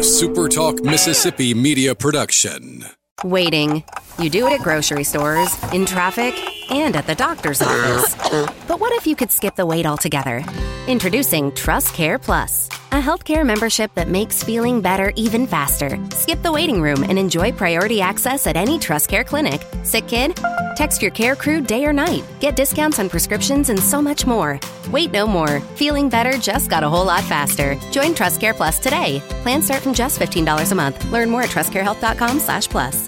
a SuperTalk Mississippi media production. Waiting. You do it at grocery stores, in traffic, and at the doctor's office. But what if you could skip the wait altogether? Introducing TrustCare Plus, a healthcare membership that makes feeling better even faster. Skip the waiting room and enjoy priority access at any TrustCare clinic. Sick kid? Text your care crew day or night. Get discounts on prescriptions and so much more. Wait no more. Feeling better just got a whole lot faster. Join TrustCare Plus today. Plans start from just $15 a month. Learn more at trustcarehealth.com/plus.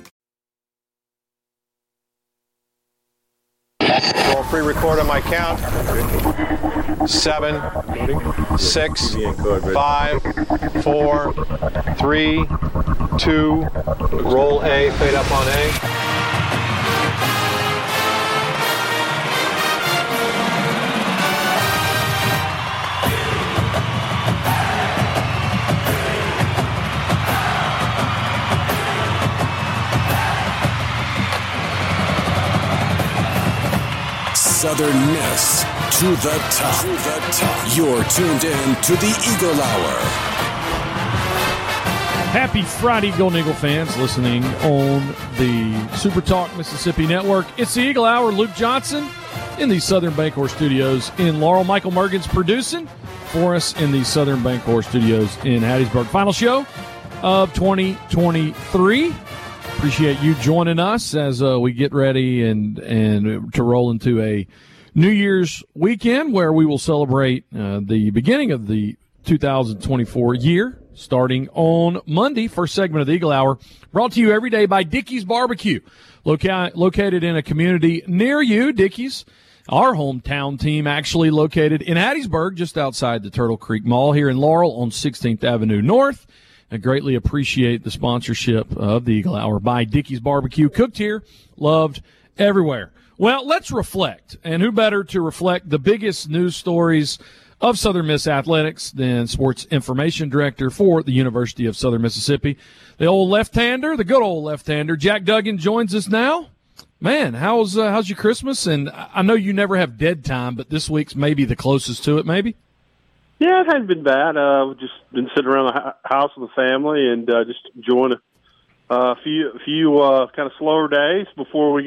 Roll pre-record on my count. 7, 6, 5, 4, 3, 2. Roll A, fade up on A. Southern Miss to the top. You're tuned in to the Eagle Hour. Happy Friday, Golden Eagle fans listening on the SuperTalk Mississippi Network. It's the Eagle Hour. Luke Johnson in the Southern Bancorp Studios in Laurel. Michael Mergens producing for us in the Southern Bancorp Studios in Hattiesburg. Final show of 2023. Appreciate you joining us as we get ready and to roll into a New Year's weekend where we will celebrate the beginning of the 2024 year, starting on Monday. First segment of the Eagle Hour, brought to you every day by Dickey's Barbecue, located in a community near you. Dickey's, our hometown team, actually located in Hattiesburg, just outside the Turtle Creek Mall here in Laurel on 16th Avenue North. I greatly appreciate the sponsorship of the Eagle Hour by Dickey's Barbecue. Cooked here, loved everywhere. Well, let's reflect. And who better to reflect the biggest news stories of Southern Miss athletics than sports information director for the University of Southern Mississippi. The old left-hander, the good old left-hander, Jack Duggan joins us now. Man, how's your Christmas? And I know you never have dead time, but this week's maybe the closest to it, maybe? Yeah, it hasn't been bad. We've just been sitting around the house with the family and just enjoying a few kind of slower days before we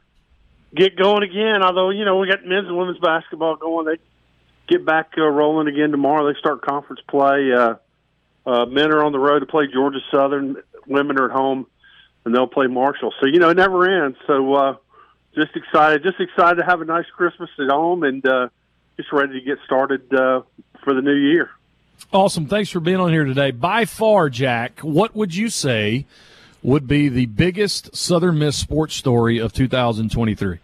get going again. Although, you know, we got men's and women's basketball going. They get back rolling again tomorrow. They start conference play. Men are on the road to play Georgia Southern. Women are at home, and they'll play Marshall. So, you know, it never ends. So just excited to have a nice Christmas at home and just ready to get started for the new year. Awesome. Thanks for being on here today. By far, Jack, what would you say would be the biggest Southern Miss sports story of 2023?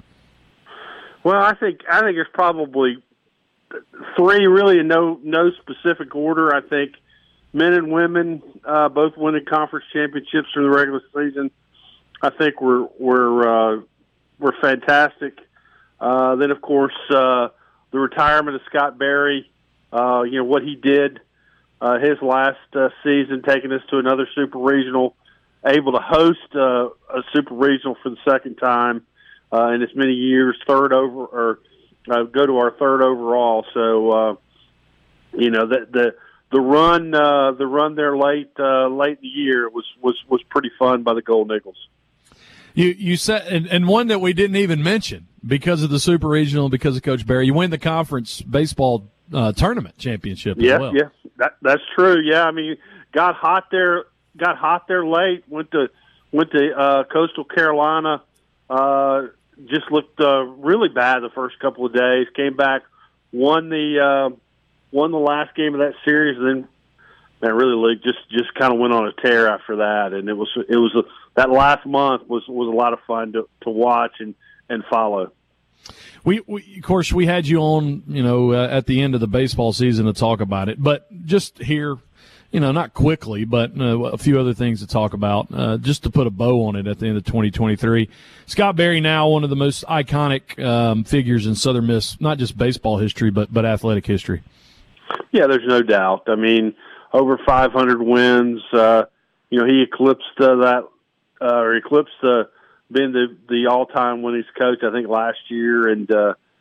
Well, I think there's probably three, really, in no specific order. I think men and women both winning conference championships through the regular season. I think we're fantastic. Then, of course, the retirement of Scott Berry. What he did his last season, taking us to another super regional, able to host a super regional for the second time in as many years, go to our third overall. So, the run there late in the year was pretty fun by the Golden Eagles. You said, and one that we didn't even mention because of the super regional, because of Coach Berry, you win the conference baseball tournament championship as well. Yeah, that's true. Yeah, I mean, got hot there late. Went to Coastal Carolina. Just looked really bad the first couple of days. Came back, won the last game of that series, and then man, really league just kind of went on a tear after that. And it was that last month was a lot of fun to watch and follow. We of course we had you on, at the end of the baseball season to talk about it, but just here, not quickly, but a few other things to talk about, just to put a bow on it at the end of 2023. Scott Berry, now one of the most iconic figures in Southern Miss, not just baseball history, but athletic history. Yeah, there's no doubt. I mean, over 500 wins. He eclipsed being the all-time winningest coach, I think, last year, and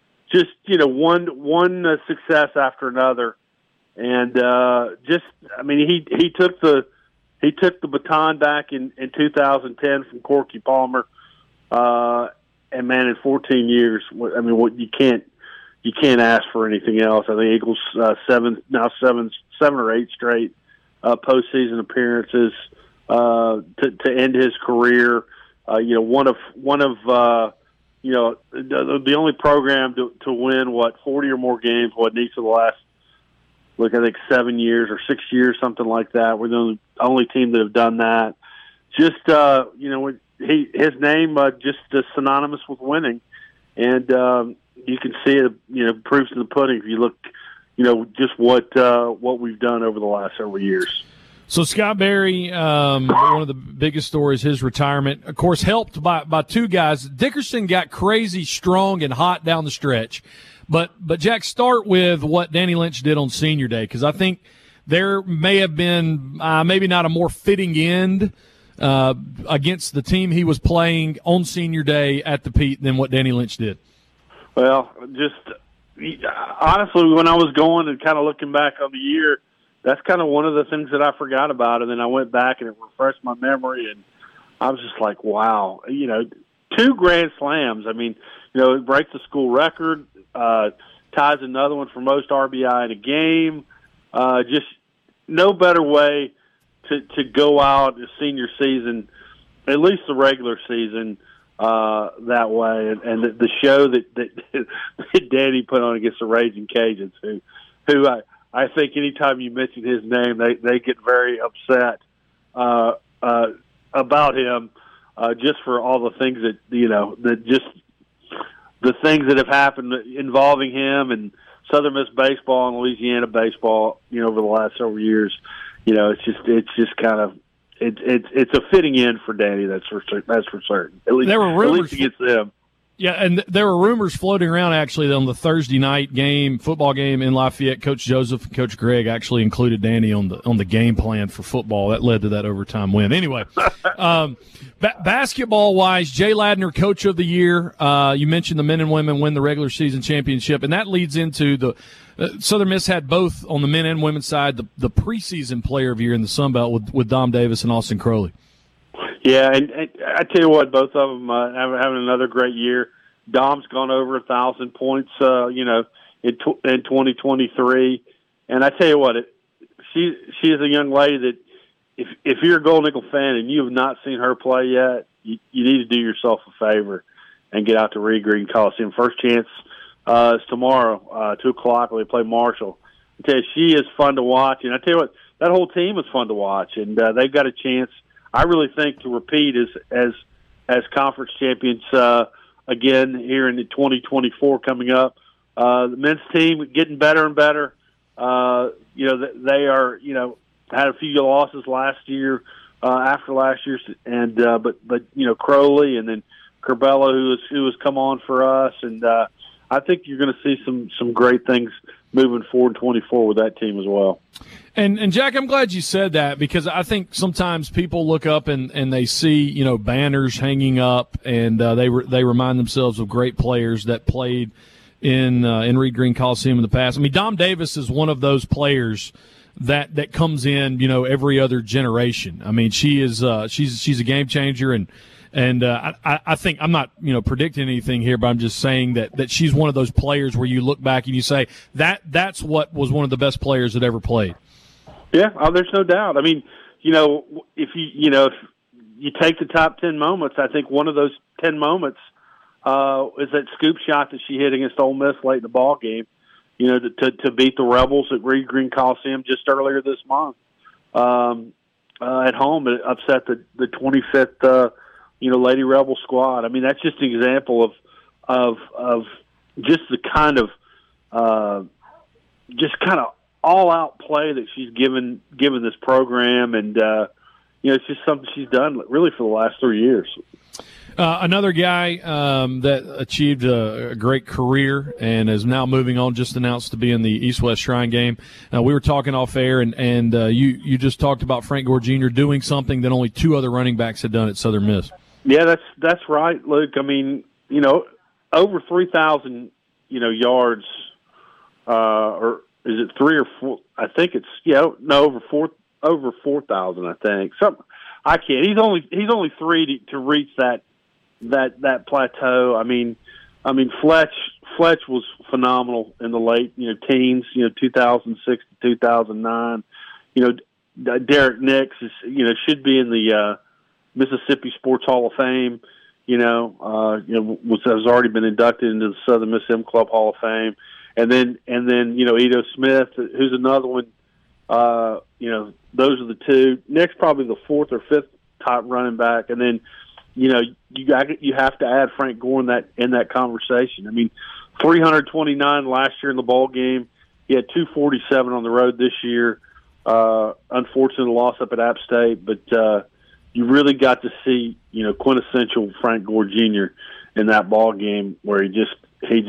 one success after another, and he took the he took the baton back in 2010 from Corky Palmer, and man, in 14 years, I mean, what you can't ask for anything else. I think Eagles seven or eight straight postseason appearances to end his career. One of the only program to win 40 or more games in each of the last, I think 7 years or 6 years, something like that. We're the only team that have done that. Just his name just synonymous with winning, and you can see it. Proofs in the pudding if you look. Just what we've done over the last several years. So Scott Berry, one of the biggest stories, his retirement, of course, helped by two guys. Dickerson got crazy strong and hot down the stretch. But Jack, start with what Danny Lynch did on Senior Day, because I think there may have been maybe not a more fitting end against the team he was playing on Senior Day at the Pete than what Danny Lynch did. Well, just honestly, when I was going and kind of looking back on the year, that's kind of one of the things that I forgot about, and then I went back and it refreshed my memory, and I was just like, wow, 2 grand slams. I mean, it breaks the school record, ties another one for most RBI in a game. Just no better way to go out the senior season, at least the regular season, that way. And the show that Danny put on against the Raging Cajuns, who I think anytime you mention his name, they get very upset about him, just for all the things that just the things that have happened involving him and Southern Miss baseball and Louisiana baseball, over the last several years. It's just kind of it's a fitting end for Danny. That's for certain. At least, there were rumors, at least against them. Yeah, and there were rumors floating around actually on the Thursday night football game in Lafayette. Coach Joseph and Coach Greg actually included Danny on the game plan for football. That led to that overtime win. Anyway, basketball wise, Jay Ladner, Coach of the Year. You mentioned the men and women win the regular season championship, and that leads into the Southern Miss had both on the men and women's side the preseason player of the year in the Sun Belt with Dom Davis and Austin Crowley. Yeah, and I tell you what, both of them having another great year. Dom's gone over 1,000 points, in 2023. And I tell you what, she is a young lady that if you're a Golden Eagle fan and you have not seen her play yet, you need to do yourself a favor and get out to Reed Green Coliseum. First chance is tomorrow, 2 o'clock when they play Marshall. I tell you, she is fun to watch. And I tell you what, that whole team is fun to watch. And they've got a chance, I really think, to repeat as conference champions again here in 2024 coming up. The men's team getting better and better. They are had a few losses last year after last year's, and but Crowley and then Corbella who has come on for us, and I think you're going to see some great things moving forward in 24 with that team as well. And Jack, I'm glad you said that, because I think sometimes people look up and they see, banners hanging up, and they remind themselves of great players that played in Reed Green Coliseum in the past. I mean, Dom Davis is one of those players that comes in, every other generation. I mean, she's a game changer, and I think I'm not predicting anything here, but I'm just saying that she's one of those players where you look back and you say that's what was one of the best players that ever played. Yeah, there's no doubt. I mean, if you take the top 10 moments, I think one of those 10 moments is that scoop shot that she hit against Ole Miss late in the ball game. To beat the Rebels at Reed Green Coliseum just earlier this month at home. It upset the 25th Lady Rebel squad. I mean, that's just an example of just the kind of all out play that she's given this program, and it's just something she's done really for the last 3 years. Another guy that achieved a great career and is now moving on, just announced to be in the East-West Shrine game. We were talking off air, and you just talked about Frank Gore Jr. doing something that only 2 other running backs had done at Southern Miss. Yeah, that's right, Luke. I mean, over 3,000, yards, or is it 3 or 4? I think it's over over 4,000, I think. I can't. He's only 3 to reach that plateau. I mean, Fletch was phenomenal in the late teens. 2006 to 2009. Derek Nix should be in the Mississippi Sports Hall of Fame. Has already been inducted into the Southern Miss M Club Hall of Fame, and then Ito Smith, who's another one. Those are the two. Nick's probably the 4th or 5th top running back, and then you have to add Frank Gore in that conversation. I mean, 329 last year in the ball game. He had 247 on the road this year. Unfortunate loss up at App State, but you really got to see quintessential Frank Gore Jr. in that ball game where he just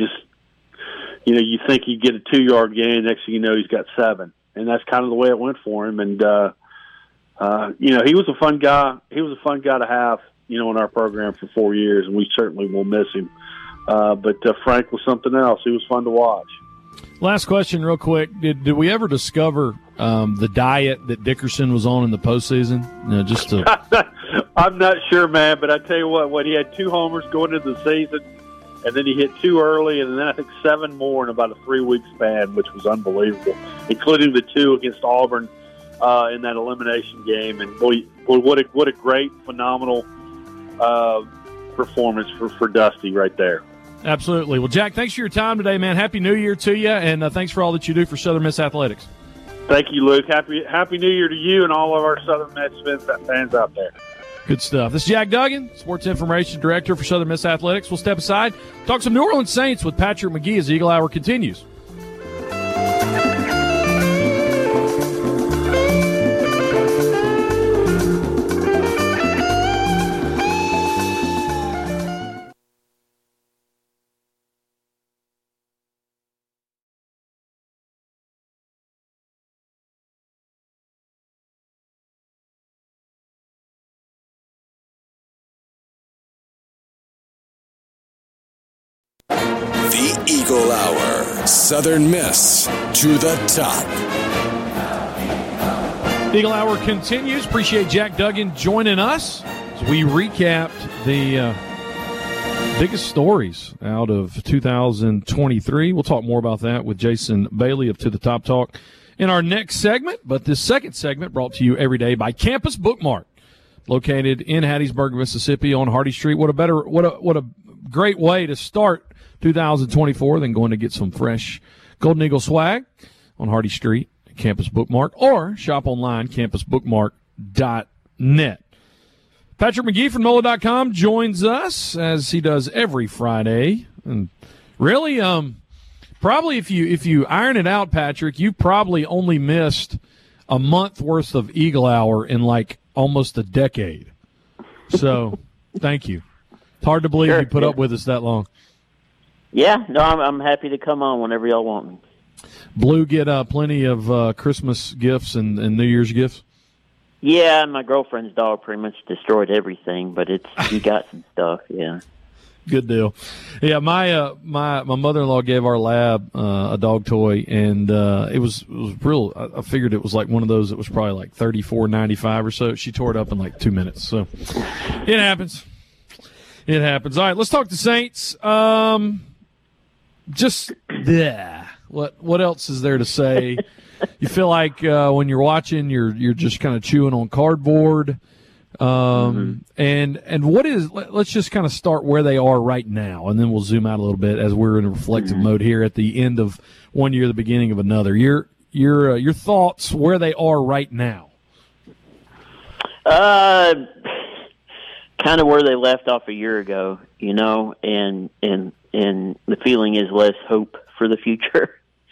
you think you get a 2-yard gain, next thing you know he's got 7, and that's kind of the way it went for him. And he was a fun guy. He was a fun guy to have in our program for 4 years, and we certainly will miss him. But Frank was something else. He was fun to watch. Last question, real quick. Did we ever discover the diet that Dickerson was on in the postseason? I'm not sure, man, but I tell you what, when he had 2 homers going into the season, and then he hit 2 early, and then I think 7 more in about a 3-week span, which was unbelievable, including the 2 against Auburn in that elimination game. And boy, what a great, phenomenal performance for Dusty right there. Absolutely. Well, Jack, thanks for your time today, man. Happy New Year to you, and thanks for all that you do for Southern Miss Athletics. Thank you, Luke. Happy New Year to you and all of our Southern Miss fans out there. Good stuff. This is Jack Duggan, Sports Information Director for Southern Miss Athletics. We'll step aside, talk some New Orleans Saints with Patrick McGee as Eagle Hour continues. The Eagle Hour. Southern Miss to the top. Eagle Hour continues. Appreciate Jack Duggan joining us as we recapped the biggest stories out of 2023. We'll talk more about that with Jason Bailey of To the Top Talk in our next segment. But this second segment brought to you every day by Campus Bookmark, located in Hattiesburg, Mississippi on Hardy Street. What a great way to start 2024 than going to get some fresh Golden Eagle swag on Hardy Street, Campus Bookmark, or shop online, campusbookmark.net. Patrick McGee from NOLA.com joins us as he does every Friday. And really, probably if you iron it out, Patrick, you probably only missed a month worth of Eagle Hour in like almost a decade. So thank you. It's hard to believe you put up with us that long. Yeah, no, I'm happy to come on whenever y'all want me. Blue get plenty of Christmas gifts and New Year's gifts? Yeah, my girlfriend's dog pretty much destroyed everything, but he got some stuff, yeah. Good deal. Yeah, my mother-in-law gave our lab a dog toy, and it was real. I figured it was like one of those that was probably like $34.95 or so. She tore it up in like 2 minutes. So it happens. It happens. All right, let's talk to Saints. What else is there to say? You feel like when you're watching, you're just kind of chewing on cardboard. And what is? Let's just kind of start where they are right now, and then we'll zoom out a little bit as we're in a reflective mode here at the end of one year, the beginning of another. Your thoughts where they are right now? Kind of where they left off a year ago, and the feeling is less hope for the future.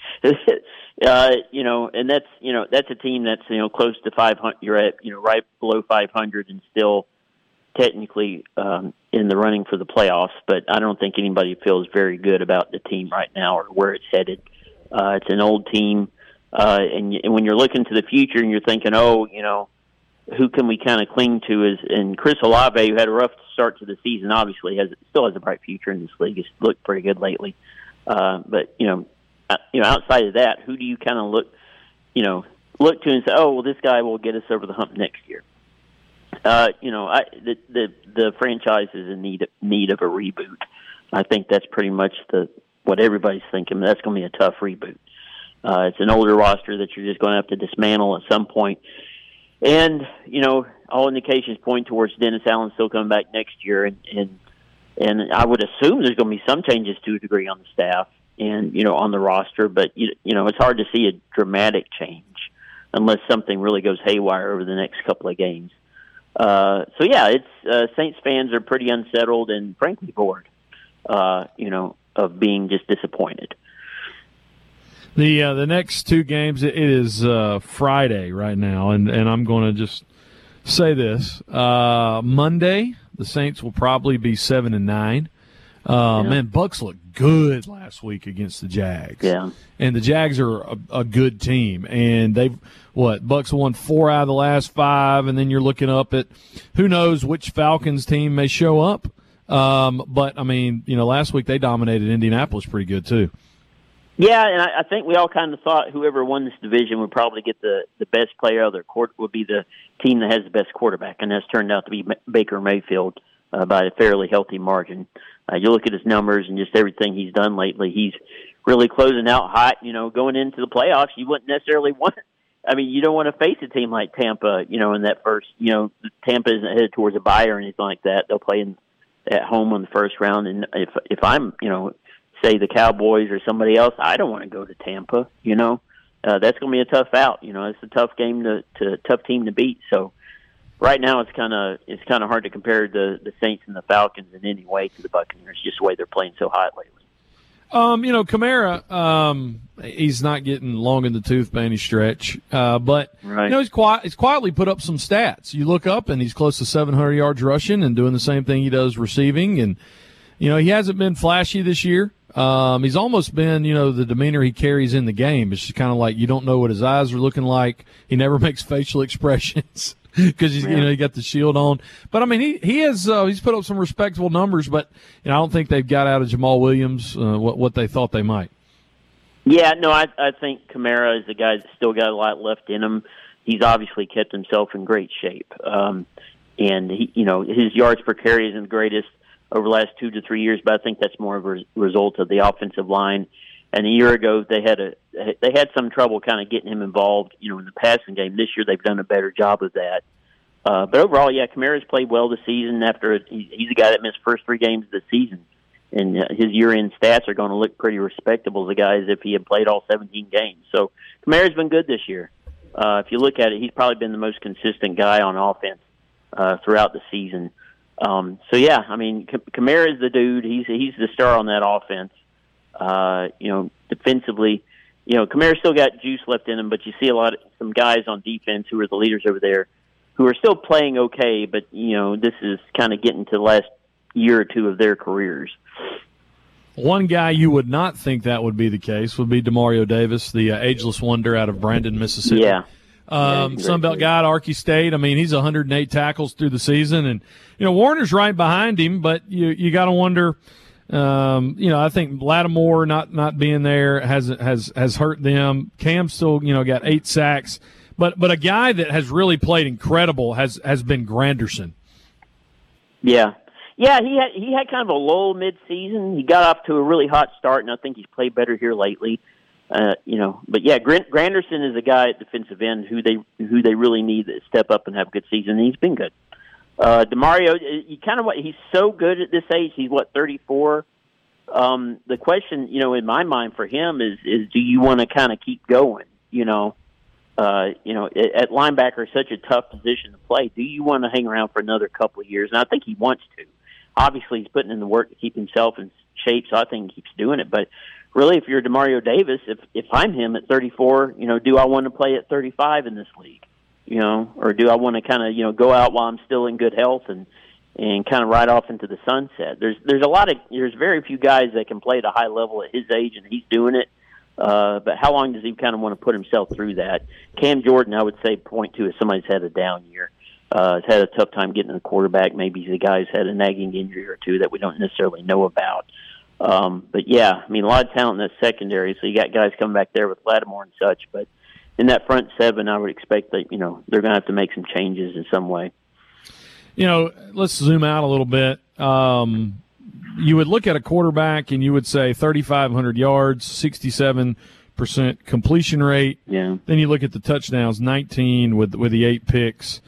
And that's a team that's, close to 500. You're at, right below 500 and still technically in the running for the playoffs. But I don't think anybody feels very good about the team right now or where it's headed. It's an old team. And when you're looking to the future and you're thinking, who can we kind of cling to and Chris Olave, who had a rough start to the season, obviously still has a bright future in this league. He's looked pretty good lately. But outside of that, who do you kind of look, look to and say, oh, well, this guy will get us over the hump next year. The franchise is in need of a reboot. I think that's pretty much what everybody's thinking. That's going to be a tough reboot. It's an older roster that you're just going to have to dismantle at some point. And, all indications point towards Dennis Allen still coming back next year. And I would assume there's going to be some changes to a degree on the staff and, on the roster. But, it's hard to see a dramatic change unless something really goes haywire over the next couple of games. Saints fans are pretty unsettled and frankly bored, of being just disappointed. The next two games, it is Friday right now, and I'm going to just say this. Monday, the Saints will probably be 7-9. Man, Bucks looked good last week against the Jags. Yeah. And the Jags are a good team. And Bucks won 4 out of the last 5, and then you're looking up at who knows which Falcons team may show up. But, last week they dominated Indianapolis pretty good too. Yeah, and I think we all kind of thought whoever won this division would probably get the best player of their court would be the team that has the best quarterback, and that's turned out to be Baker Mayfield by a fairly healthy margin. You look at his numbers and just everything he's done lately, he's really closing out hot. Going into the playoffs, you wouldn't necessarily want – you don't want to face a team like Tampa, in that first – Tampa isn't headed towards a bye or anything like that. They'll play at home on the first round, and if I'm, say the Cowboys or somebody else, I don't want to go to Tampa. That's going to be a tough out. It's a tough game tough team to beat. So right now it's kind of hard to compare the Saints and the Falcons in any way to the Buccaneers, just the way they're playing so hot lately. Kamara, he's not getting long in the tooth by any stretch, but right. He's quietly put up some stats. You look up and he's close to 700 yards rushing and doing the same thing he does receiving, and he hasn't been flashy this year. He's almost been, the demeanor he carries in the game. It's just kind of like you don't know what his eyes are looking like. He never makes facial expressions because he got the shield on. But he has he's put up some respectable numbers. But I don't think they've got out of Jamal Williams what they thought they might. Yeah, no, I think Kamara is a guy that's still got a lot left in him. He's obviously kept himself in great shape, and his yards per carry isn't the greatest over the last 2 to 3 years, but I think that's more of a result of the offensive line. And a year ago, they had some trouble kind of getting him involved, in the passing game. This year, they've done a better job of that. But overall, Kamara's played well this season. He's a guy that missed first 3 games of the season, and his year-end stats are going to look pretty respectable. The guy as if he had played all 17 games. So Kamara's been good this year. If you look at it, he's probably been the most consistent guy on offense throughout the season. Kamara is the dude. He's the star on that offense. Defensively, Kamara's still got juice left in him, but you see some guys on defense who are the leaders over there who are still playing okay, but, this is kind of getting to the last year or two of their careers. One guy you would not think that would be the case would be Demario Davis, the ageless wonder out of Brandon, Mississippi. Yeah. Sunbelt guy at Arky State. He's 108 tackles through the season, and Warner's right behind him. But you got to wonder. I think Lattimore not being there has hurt them. Cam still got 8 sacks, but a guy that has really played incredible has been Granderson. Yeah, he had kind of a lull mid-season. He got off to a really hot start, and I think he's played better here lately. Granderson is a guy at defensive end who they really need to step up and have a good season, and he's been good. Demario, he's so good at this age. He's 34. The question, in my mind for him is do you want to kind of keep going? At linebacker is such a tough position to play. Do you want to hang around for another couple of years? And I think he wants to. Obviously, he's putting in the work to keep himself in shape, so I think he keeps doing it. But really, if you're Demario Davis, if I'm him at 34, do I want to play at 35 in this league? Or do I want to kind of, go out while I'm still in good health and kind of ride off into the sunset? There's very few guys that can play at a high level at his age, and he's doing it. But how long does he kind of want to put himself through that? Cam Jordan, I would say, point to as somebody's had a down year. Has had a tough time getting a quarterback. Maybe he's a guy who's had a nagging injury or two that we don't necessarily know about. But a lot of talent in that secondary. So you got guys coming back there with Lattimore and such. But in that front seven, I would expect that, they're going to have to make some changes in some way. Let's zoom out a little bit. You would look at a quarterback and you would say 3,500 yards, 67% completion rate. Yeah. Then you look at the touchdowns, 19 with the 8 picks.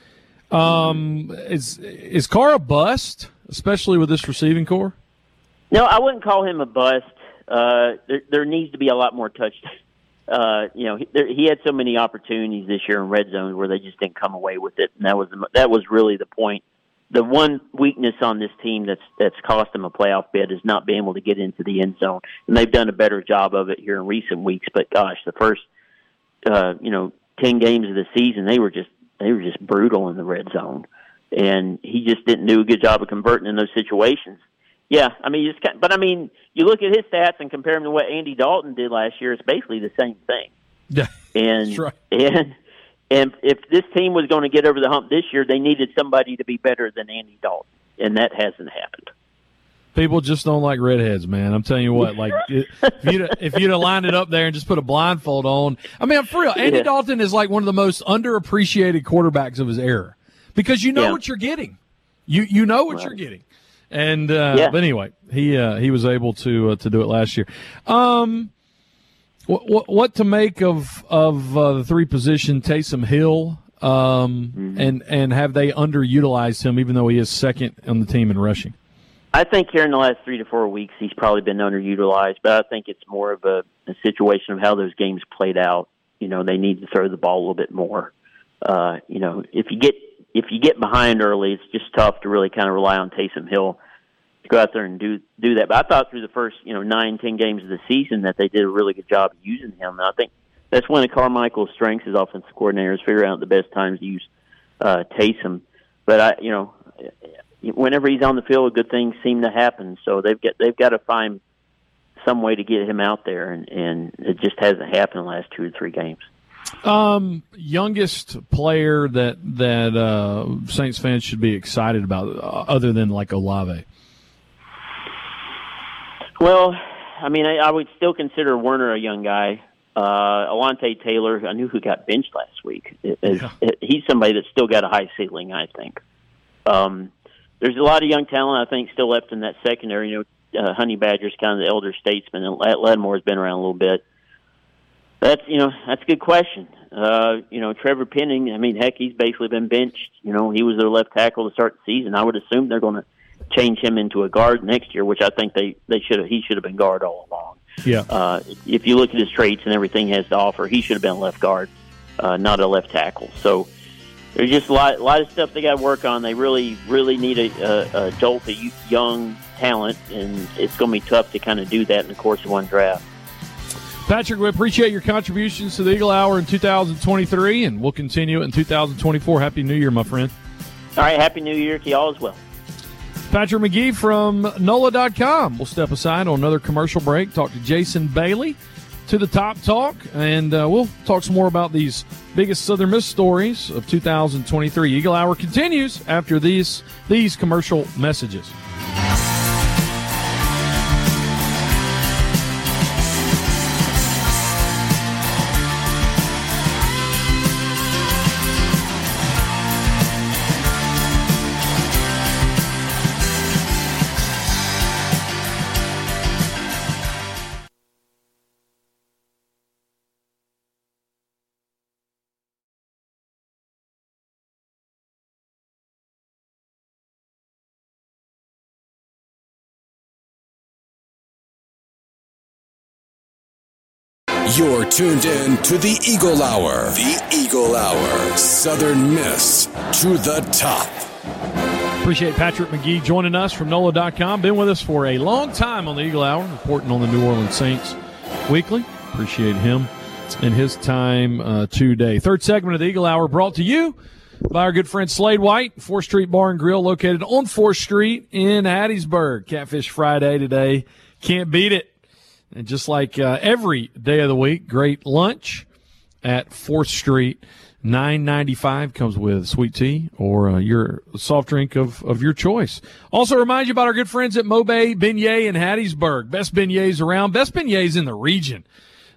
Is Carr a bust, especially with this receiving core? No, I wouldn't call him a bust. There needs to be a lot more touchdowns. He had so many opportunities this year in red zones where they just didn't come away with it, and that was really the point. The one weakness on this team that's cost them a playoff bid is not being able to get into the end zone, and they've done a better job of it here in recent weeks. But gosh, the first 10 games of the season, they were just brutal in the red zone, and he just didn't do a good job of converting in those situations. Yeah, you look at his stats and compare them to what Andy Dalton did last year. It's basically the same thing. Yeah, and that's right. And if this team was going to get over the hump this year, they needed somebody to be better than Andy Dalton, and that hasn't happened. People just don't like redheads, man. I'm telling you what. Like, if you'd have lined it up there and just put a blindfold on, I'm for real. Andy Dalton is like one of the most underappreciated quarterbacks of his era because you know what you're getting. You know what you're getting. And but anyway, he was able to do it last year. What to make of the 3 position Taysom Hill, and have they underutilized him even though he is second on the team in rushing? I think here in the last 3 to 4 weeks he's probably been underutilized, but I think it's more of a situation of how those games played out. They need to throw the ball a little bit more. If you get behind early, it's just tough to really kind of rely on Taysom Hill to go out there and do that. But I thought through the first 9-10 games of the season that they did a really good job of using him. And I think that's one of Carmichael's strengths as offensive coordinators, figuring out the best times to use Taysom. But whenever he's on the field, good things seem to happen. So they've got to find some way to get him out there, and it just hasn't happened in the last 2 or 3 games. Youngest player that Saints fans should be excited about, other than like Olave. Well, I would still consider Werner a young guy. Alontae Taylor, I knew who got benched last week. He's somebody that's still got a high ceiling, I think. There's a lot of young talent, I think, still left in that secondary. Honey Badger's kind of the elder statesman, and Latimore's been around a little bit. That's a good question. Trevor Penning, heck, he's basically been benched. He was their left tackle to start the season. I would assume they're going to change him into a guard next year, which I think he should have been guard all along. Yeah. If you look at his traits and everything he has to offer, he should have been left guard, not a left tackle. So there's just a lot of stuff they got to work on. They really, really need a jolt of young talent, and it's going to be tough to kind of do that in the course of one draft. Patrick, we appreciate your contributions to the Eagle Hour in 2023, and we'll continue it in 2024. Happy New Year, my friend. All right, Happy New Year to y'all as well. Patrick McGee from NOLA.com. We'll step aside on another commercial break, talk to Jason Bailey to the Top Talk, and we'll talk some more about these biggest Southern Miss stories of 2023. Eagle Hour continues after these commercial messages. You're tuned in to the Eagle Hour. The Eagle Hour. Southern Miss to the top. Appreciate Patrick McGee joining us from NOLA.com. Been with us for a long time on the Eagle Hour, reporting on the New Orleans Saints weekly. Appreciate him and his time today. Third segment of the Eagle Hour brought to you by our good friend Slade White, 4th Street Bar and Grill, located on 4th Street in Hattiesburg. Catfish Friday today. Can't beat it. And just like every day of the week, great lunch at 4th Street. $9.95 comes with sweet tea or your soft drink of your choice. Also remind you about our good friends at Mobay Beignet in Hattiesburg. Best beignets around, best beignets in the region.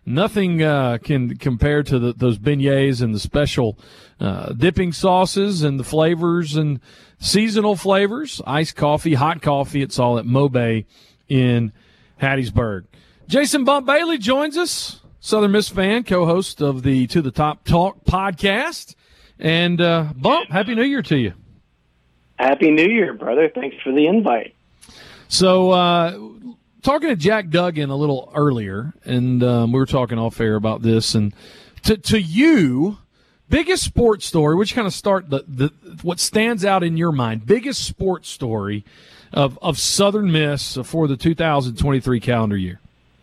nothing can compare to those beignets and the special dipping sauces and the flavors and seasonal flavors, iced coffee, hot coffee. It's all at Mobay in Hattiesburg. Jason Bump Bailey joins us, Southern Miss fan, co-host of the To the Top Talk podcast. And Bump, Happy New Year to you. Happy New Year, brother. Thanks for the invite. So, talking to Jack Duggan a little earlier, and we were talking off air about this, and to you, biggest sports story, which kind of start what stands out in your mind, biggest sports story of Southern Miss for the 2023 calendar year?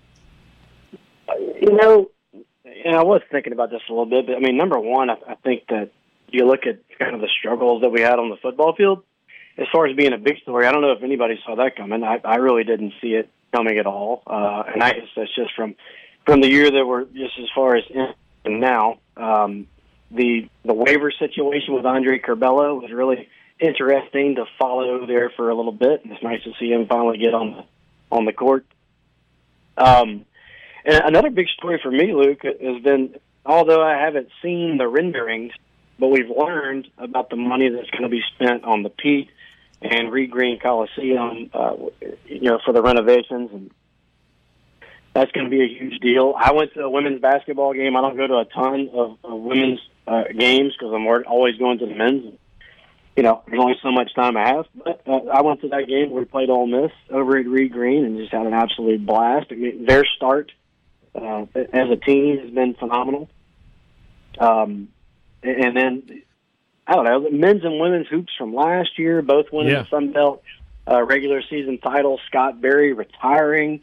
You know, and I was thinking about this a little bit, but I mean, number one, I think that you look at kind of the struggles that we had on the football field. As far as being a big story, I don't know if anybody saw that coming. I really didn't see it coming at all, and I guess that's just from the year that we're just as far as in and now. The waiver situation with Andre Curbelo was really interesting to follow there for a little bit, and it's nice to see him finally get on the court. And another big story for me, Luke, has been, although I haven't seen the renderings, but we've learned about the money that's going to be spent on the Pete and Reed Green Coliseum, for the renovations, and that's going to be a huge deal. I went to a women's basketball game. I don't go to a ton of women's games because I'm always going to the men's. You know, there's only so much time I have. But I went to that game where we played Ole Miss over at Reed Green and just had an absolute blast. I mean, their start as a team has been phenomenal. And then, I don't know, men's and women's hoops from last year, both winning the Sun Belt regular season title. Scott Berry retiring.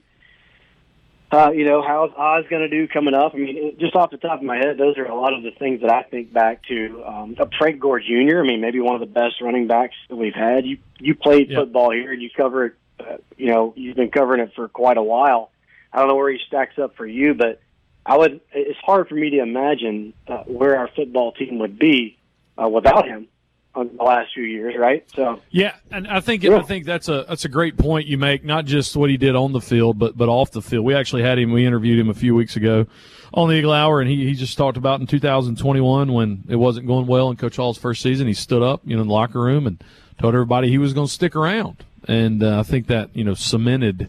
How's Oz going to do coming up? I mean, just off the top of my head, those are a lot of the things that I think back to. Frank Gore Jr., I mean, maybe one of the best running backs that we've had. You played football here, and you cover it, you've been covering it for quite a while. I don't know where he stacks up for you, but it's hard for me to imagine where our football team would be without him on the last few years, right? So yeah, and I think that's a great point you make. Not just what he did on the field, but off the field. We actually had him. We interviewed him a few weeks ago on the Eagle Hour, and he just talked about in 2021 when it wasn't going well in Coach Hall's first season. He stood up, in the locker room and told everybody he was going to stick around, and I think that cemented.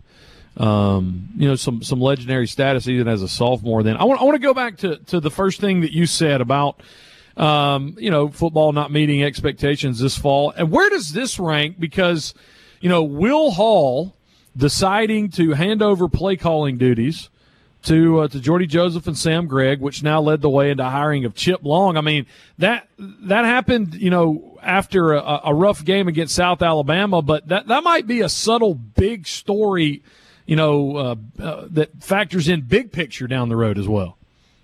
Some legendary status even as a sophomore. Then I want to go back to the first thing that you said about football not meeting expectations this fall. And where does this rank? Because Will Hall deciding to hand over play calling duties to Jordy Joseph and Sam Gregg, which now led the way into hiring of Chip Long. I mean, that happened, after a rough game against South Alabama, but that might be a subtle big story that factors in big picture down the road as well.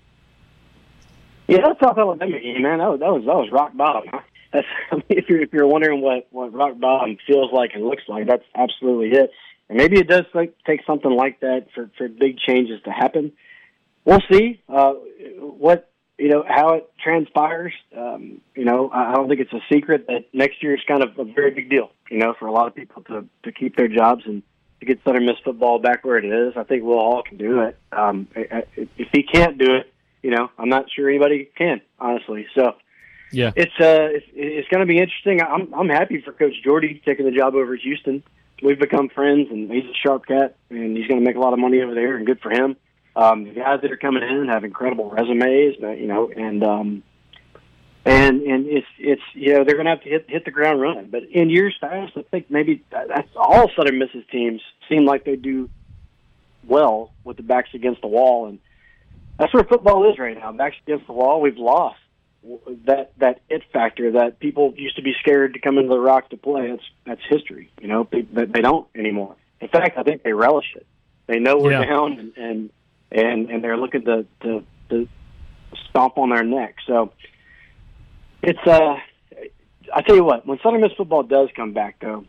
Yeah, that South Alabama game, man, that was rock bottom. That's, if you're wondering what rock bottom feels like and looks like, that's absolutely it. And maybe it does take something like that for big changes to happen. We'll see how it transpires. I don't think it's a secret that next year is kind of a very big deal, for a lot of people to keep their jobs and to get Southern Miss football back where it is. I think Will Hall can do it. If he can't do it, I'm not sure anybody can, honestly. So, yeah, it's going to be interesting. I'm happy for Coach Jordy taking the job over at Houston. We've become friends, and he's a sharp cat, and he's going to make a lot of money over there, and good for him. The guys that are coming in have incredible resumes, and it's they're going to have to hit the ground running. But in years past, I think maybe that's all Southern Miss's teams seem like they do well with the backs against the wall, and that's where football is right now. Backs against the wall. We've lost that it factor that people used to be scared to come into the Rock to play. That's history. They don't anymore. In fact, I think they relish it. They know we're down, and they're looking to stomp on their neck. So it's I tell you what, when Southern Miss football does come back, though,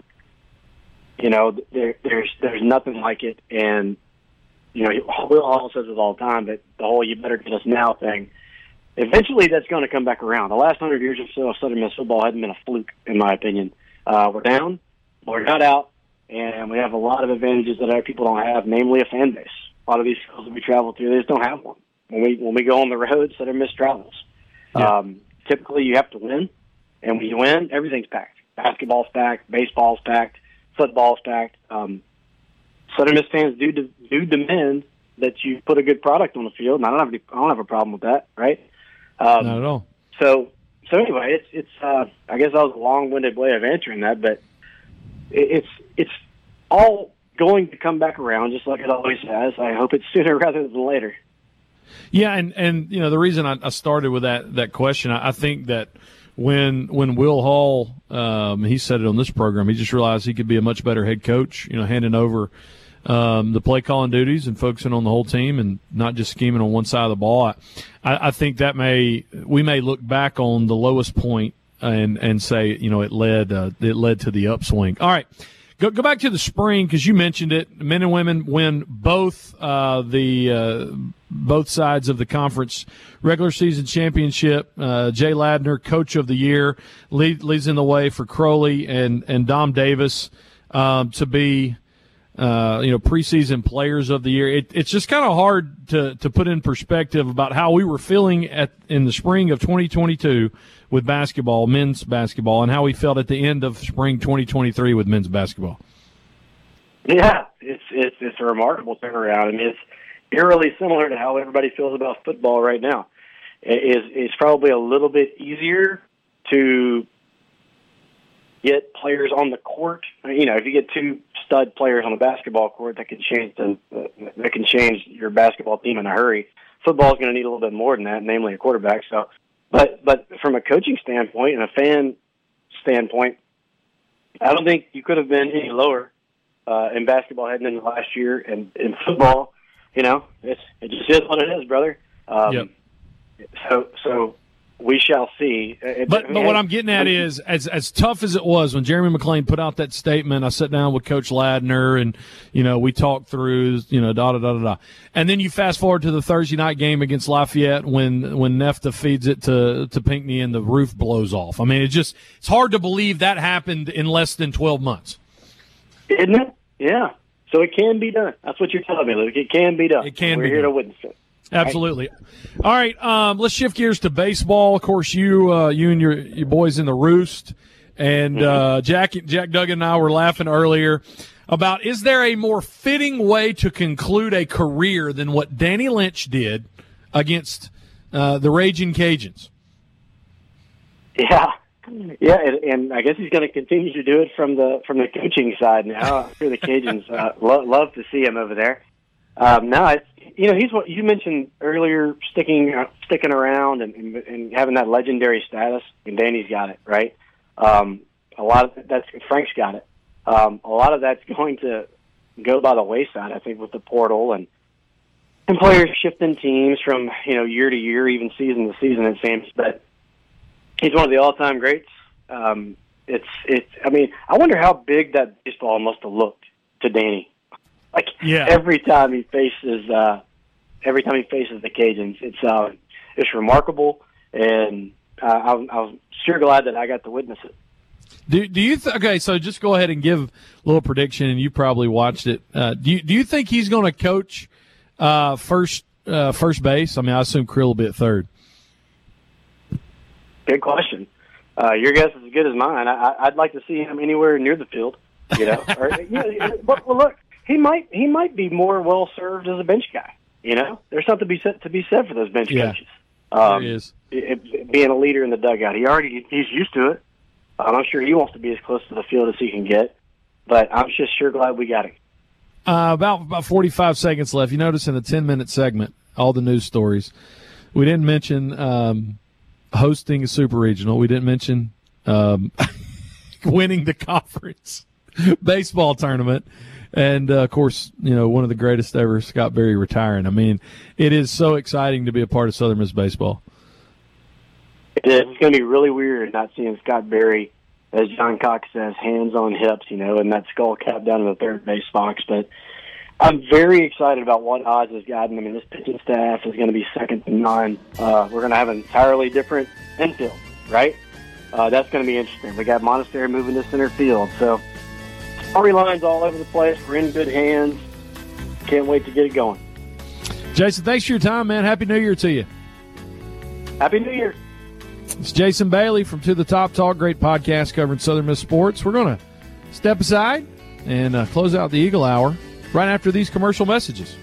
there's nothing like it. And Will Hall says it all the time, but the whole "you better get us now" thing, eventually that's going to come back around. The last 100 years or so of Southern Miss football hasn't been a fluke, in my opinion. We're down, we're not out, and we have a lot of advantages that other people don't have, namely a fan base. A lot of these schools that we travel to, they just don't have one. When we go on the road, Southern Miss travels. Yeah. Typically, you have to win, and when you win, everything's packed. Basketball's packed, baseball's packed, football's packed. Southern Miss fans do demand that you put a good product on the field, and I don't have a problem with that, right? Not at all. So anyway, it's I guess that was a long-winded way of answering that, but it's all going to come back around just like it always has. I hope it's sooner rather than later. Yeah, and you know, the reason I started with that question, I think that when Will Hall, he said it on this program, he just realized he could be a much better head coach, you know, handing over the play calling duties and focusing on the whole team and not just scheming on one side of the ball. I think that we may look back on the lowest point and say, you know, it led to the upswing. All right. Go back to the spring, because you mentioned it. Men and women win both both sides of the conference regular season championship. Jay Ladner, Coach of the Year, leads in the way for Crowley and Dom Davis to be preseason Players of the Year. It's just kind of hard to put in perspective about how we were feeling in the spring of 2022 with basketball, men's basketball, and how we felt at the end of spring 2023 with men's basketball. Yeah, it's a remarkable turnaround. I mean, it's eerily similar to how everybody feels about football right now. It's probably a little bit easier to get players on the court. You know, if you get two stud players on the basketball court, that can change your basketball team in a hurry. Football is going to need a little bit more than that, namely a quarterback. So, but from a coaching standpoint and a fan standpoint, I don't think you could have been any lower in basketball heading into last year. And in football, you know, it just is what it is, brother. Yep. So we shall see. But what I'm getting at is, as tough as it was when Jeremy McClain put out that statement, I sat down with Coach Ladner and, you know, we talked through, you know, da-da-da-da-da. And then you fast forward to the Thursday night game against Lafayette when Nefta feeds it to Pinckney and the roof blows off. I mean, it's hard to believe that happened in less than 12 months. Isn't it? Yeah. So it can be done. That's what you're telling me, Luke. It can be done. It can be We're here done. to witness it. Absolutely. All right, let's shift gears to baseball. Of course, you and your boys in the Roost, and Jack Duggan and I were laughing earlier about, is there a more fitting way to conclude a career than what Danny Lynch did against the Raging Cajuns? Yeah, and I guess he's going to continue to do it from the coaching side now. I'm sure the Cajuns love to see him over there. He's what you mentioned earlier, sticking around and having that legendary status. And Danny's got it, right. A lot of that's Frank's got it. A lot of that's going to go by the wayside, I think, with the portal and players shifting teams from year to year, even season to season. It seems, but he's one of the all-time greats. I mean, I wonder how big that baseball must have looked to Danny. Every time he faces the Cajuns, it's remarkable, and I was sure glad that I got to witness it. Do you okay? So just go ahead and give a little prediction, and you probably watched it. Do you think he's going to coach first base? I mean, I assume Krill will be at third. Good question. Your guess is as good as mine. I'd like to see him anywhere near the field. But look. He might be more well served as a bench guy. There's something to be said for those bench coaches. There is. Being a leader in the dugout. He's used to it. I'm sure he wants to be as close to the field as he can get. But I'm just sure glad we got him. About 45 seconds left. You notice in the 10-minute segment, all the news stories. We didn't mention hosting a super regional. We didn't mention winning the conference baseball tournament. And, of course, one of the greatest ever, Scott Berry, retiring. I mean, it is so exciting to be a part of Southern Miss baseball. It's going to be really weird not seeing Scott Berry, as John Cox says, hands on hips, and that skull cap down in the third base box. But I'm very excited about what Oz has gotten. I mean, this pitching staff is going to be second to none. We're going to have an entirely different infield, right? That's going to be interesting. We got Monastery moving to center field, so storylines all over the place. We're in good hands. Can't wait to get it going. Jason, thanks for your time, man. Happy New Year to you. Happy New Year. It's Jason Bailey from To the Top Talk, great podcast covering Southern Miss sports. We're going to step aside and close out the Eagle Hour right after these commercial messages.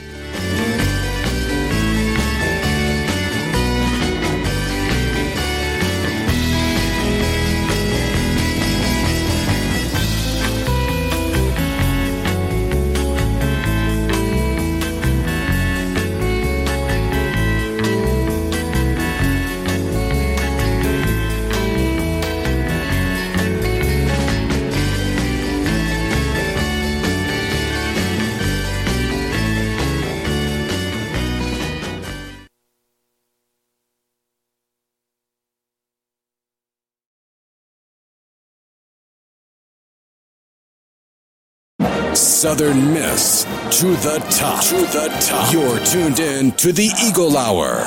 Southern Miss to the top. To the top. You're tuned in to the Eagle Hour.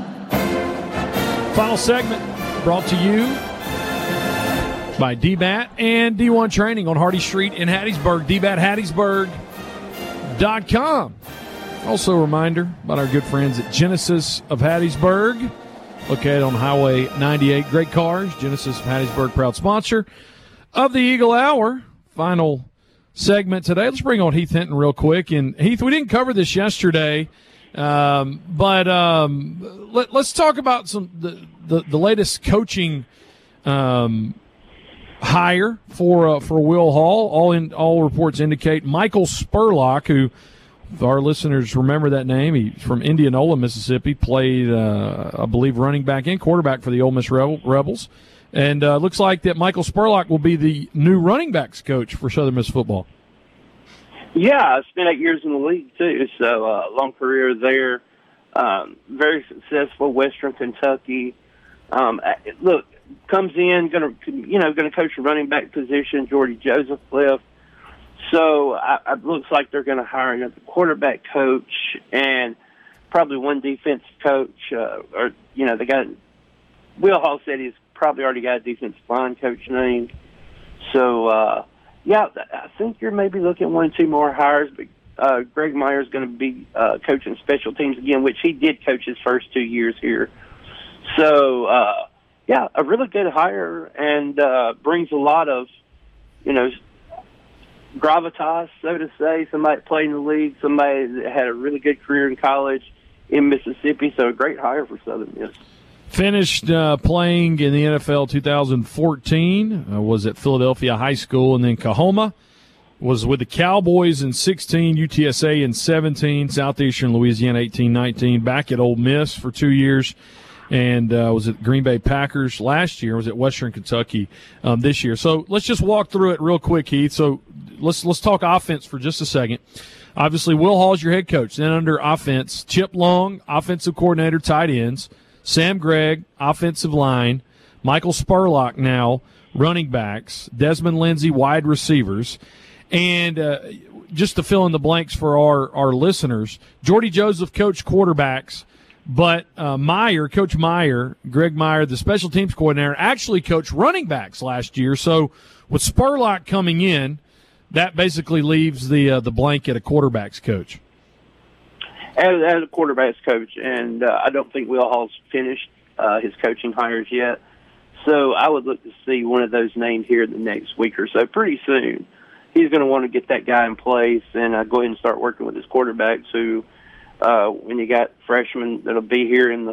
Final segment brought to you by DBAT and D1 Training on Hardy Street in Hattiesburg. DBATHattiesburg.com. Also a reminder about our good friends at Genesis of Hattiesburg, located on Highway 98. Great cars. Genesis of Hattiesburg, proud sponsor of the Eagle Hour. Final segment today. Let's bring on Heath Hinton real quick. And Heath, we didn't cover this yesterday, but let's talk about the latest coaching hire for Will Hall. All reports indicate Michael Spurlock, who, if our listeners remember that name, he's from Indianola, Mississippi, played I believe running back and quarterback for the Ole Miss Rebels. And looks like that Michael Spurlock will be the new running backs coach for Southern Miss football. Yeah, I spent 8 years in the league too, so long career there. Very successful, Western Kentucky. Look, comes in, gonna coach the running back position. Jordy Joseph left, so it looks like they're going to hire another quarterback coach and probably one defense coach. They got Will Hall said he's probably already got a defensive line coach named. So, I think you're maybe looking at 1 or 2 more hires. But Greg Meyer is going to be coaching special teams again, which he did coach his first 2 years here. So, a really good hire and brings a lot of, gravitas, so to say. Somebody that played in the league, somebody that had a really good career in college in Mississippi. So, a great hire for Southern Miss. Finished playing in the NFL 2014, was at Philadelphia High School, and then Kahoma. Was with the Cowboys in 16, UTSA in 17, Southeastern Louisiana 18-19, back at Ole Miss for 2 years, and was at Green Bay Packers last year, was at Western Kentucky this year. So let's just walk through it real quick, Heath. So let's talk offense for just a second. Obviously, Will Hall's your head coach. Then under offense, Chip Long, offensive coordinator, tight ends. Sam Gregg, offensive line. Michael Spurlock now, running backs. Desmond Lindsay, wide receivers. And just to fill in the blanks for our listeners, Jordy Joseph coached quarterbacks, but Coach Meyer, Greg Meyer, the special teams coordinator, actually coached running backs last year. So with Spurlock coming in, that basically leaves the blank at a quarterbacks coach. As a quarterback's coach, and I don't think Will Hall's finished his coaching hires yet. So I would look to see one of those named here in the next week or so. Pretty soon, he's going to want to get that guy in place and go ahead and start working with his quarterbacks. Who, when you got freshmen that'll be here in the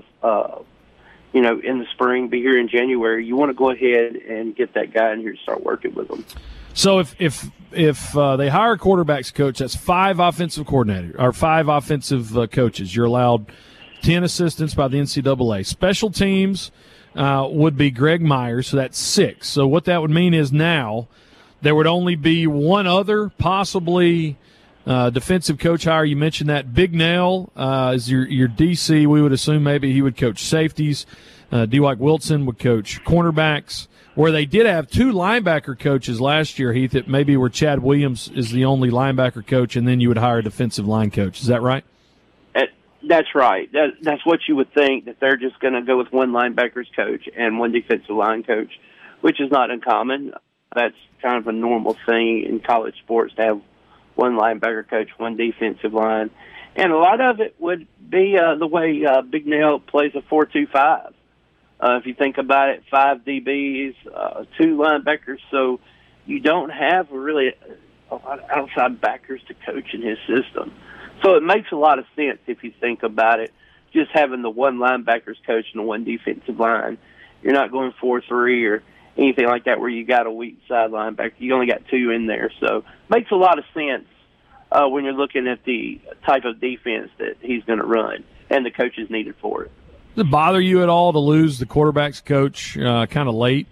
in the spring, be here in January, you want to go ahead and get that guy in here to start working with them. So if they hire a quarterbacks coach, that's 5 offensive coordinators or 5 offensive coaches. You're allowed 10 assistants by the NCAA. Special teams would be Greg Meyer, so that's 6. So what that would mean is now there would only be one other possibly defensive coach hire. You mentioned that Big Nail is your DC. We would assume maybe he would coach safeties. Dwight Wilson would coach cornerbacks. Where they did have 2 linebacker coaches last year, Heath, it maybe where Chad Williams is the only linebacker coach, and then you would hire a defensive line coach. Is that right? That's right. That's what you would think, that they're just going to go with 1 linebackers coach and 1 defensive line coach, which is not uncommon. That's kind of a normal thing in college sports to have 1 linebacker coach, 1 defensive line. And a lot of it would be the way Big Nell plays a 4-2-5. If you think about it, 5 DBs, 2 linebackers, so you don't have really a lot of outside backers to coach in his system. So it makes a lot of sense if you think about it, just having the 1 linebackers coach and the 1 defensive line. You're not going 4-3 or anything like that where you got a weak side linebacker. You only got 2 in there. So it makes a lot of sense when you're looking at the type of defense that he's going to run and the coaches needed for it. Does it bother you at all to lose the quarterback's coach kind of late?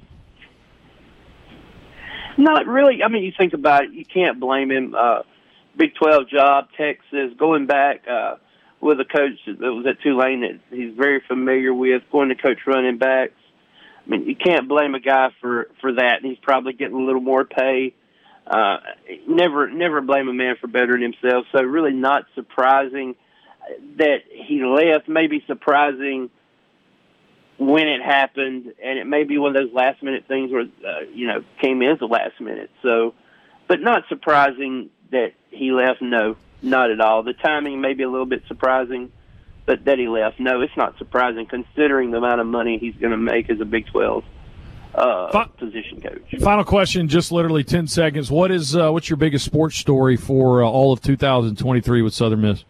Not really. I mean, you think about it, you can't blame him. Big 12 job, Texas, going back with a coach that was at Tulane that he's very familiar with, going to coach running backs. I mean, you can't blame a guy for that, and he's probably getting a little more pay. Never blame a man for bettering himself, so really not surprising that he left. Maybe surprising when it happened, and it may be one of those last-minute things where, came in at the last minute. So, but not surprising that he left, no, not at all. The timing may be a little bit surprising, but that he left, no, it's not surprising considering the amount of money he's going to make as a Big 12 position coach. Final question, just literally 10 seconds. What's your biggest sports story for all of 2023 with Southern Miss?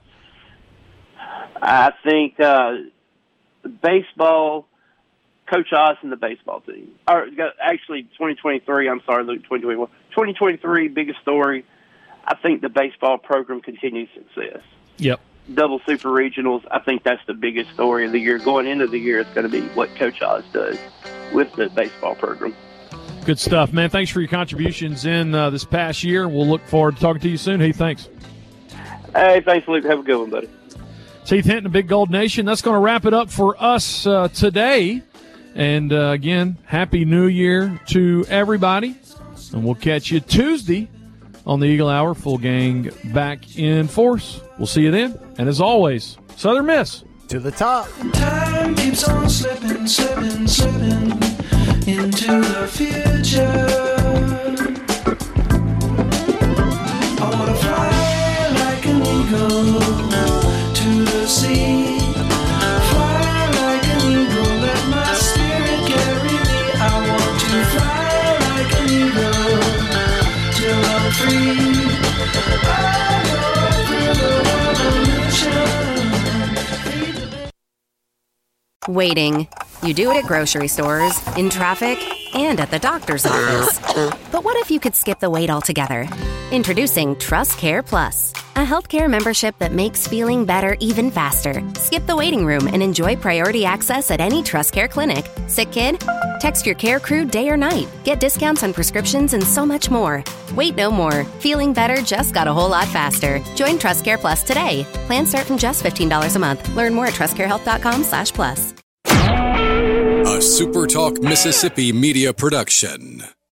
I think baseball, Coach Oz and the baseball team. Or actually, 2023, I'm sorry, Luke, 2021. 2023, biggest story, I think the baseball program continues success. Yep. Double super regionals, I think that's the biggest story of the year. Going into the year, it's going to be what Coach Oz does with the baseball program. Good stuff, man. Thanks for your contributions in this past year. We'll look forward to talking to you soon. Heath, thanks. Hey, thanks, Luke. Have a good one, buddy. It's Heath Hinton, Big Gold Nation. That's going to wrap it up for us today. And, again, Happy New Year to everybody. And we'll catch you Tuesday on the Eagle Hour. Full gang back in force. We'll see you then. And as always, Southern Miss. To the top. Time keeps on slipping, slipping, slipping into the future. I want to fly like an eagle to the sea. Fly like an eagle, let my spirit carry me. I want to fly like an eagle till I'm free. I go through the revolution. Waiting. You do it at grocery stores, in traffic, and at the doctor's office. But what if you could skip the wait altogether? Introducing TrustCare Plus, a healthcare membership that makes feeling better even faster. Skip the waiting room and enjoy priority access at any TrustCare clinic. Sick kid? Text your care crew day or night. Get discounts on prescriptions and so much more. Wait no more. Feeling better just got a whole lot faster. Join TrustCare Plus today. Plans start from just $15 a month. Learn more at trustcarehealth.com/plus. A SuperTalk Mississippi media production.